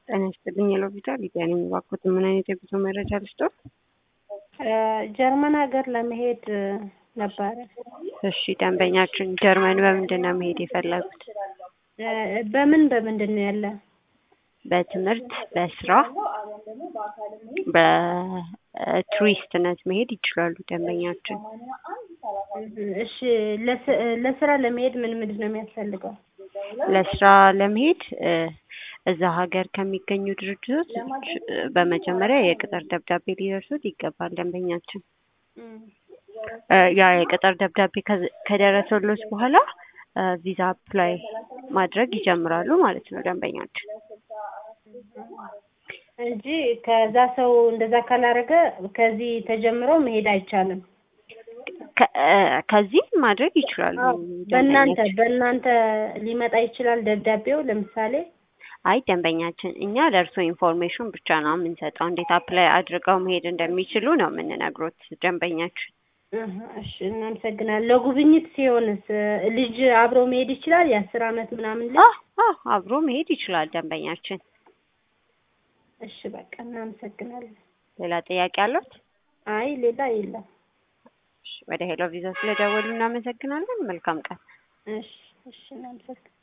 ጤና ይስጥልኝ የሎቪታ ሊዲያ ነኝ። እባክዎት ምን አይነት የጉዞ መረጃ ልስጥዎት? ጀርመን ሀገር ለመሄድ ነበረ። እሺ ደንበኛችን ጀርመን በምንድን ነው መሄድ የፈለጉት? በምንድን ነው ያለ? በትምህርት፣ በስራ፣ በቱሪስትነት መሄድ ይችላሉ ደንበኛችን። እሺ ለስራ ለመሄድ ምንድን ነው የሚያስፈልገው? ለስራ ለመሄድ እዛ ሀገር ከሚገኙ ድርጅቶች በመጀመሪያ የቅጥር ደብዳቤ ሊደርሱት ይገባል ደንበኛችን። ያ የቅጥር ደብዳቤ ከደረሰሎት በኋላ ቪዛ አፕላይ ማድረግ ይጀምራሉ ማለት ነው ደንበኛችን። እንጂ ከዛ ሰው እንደዛ ካላረገ ከዚህ ተጀምሮ መሄድ አይቻልም። ከዚህ ማድረግ ይችላሉ። በእናንተ ሊመጣ ይችላል ደብዳቤው ለምሳሌ? አይ ደንበኛችን እኛ ለእርሶ ኢንፎርሜሽን ብቻ ነው የምንሰጠው። እንዴት አፕላይ አድርገው መሄድ እንደሚችሉ ነው የምንነግሮት ደንበኛችን። እሺ እናመሰግናለን። ለጉብኝት ሲሆንስ ልጅ አብሮ መሄድ ይችላል? የ10 አመት ምናምን ልጅ? አብሮ መሄድ ይችላል ደንበኛችን። እሺ በቃ እናመሰግናለን። ሌላ ጥያቄ አለዎት? አይ ሌላ የለም። ወደ ሄሎ ቪዛ ስለደወሉ እናመሰግናለን። መልካም ቀን። እሺ እናመሰግናለን።